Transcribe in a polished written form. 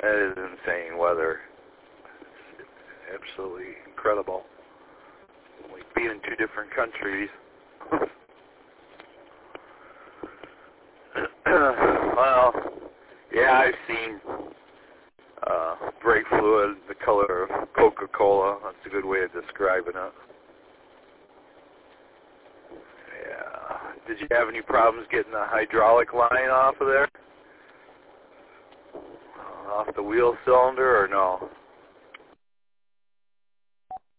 That is insane weather. It's absolutely incredible. Like being in two different countries. Well, yeah, I've seen brake fluid the color of Coca-Cola. That's a good way of describing it. Yeah. Did you have any problems getting the hydraulic line off of there? Off the wheel cylinder or no?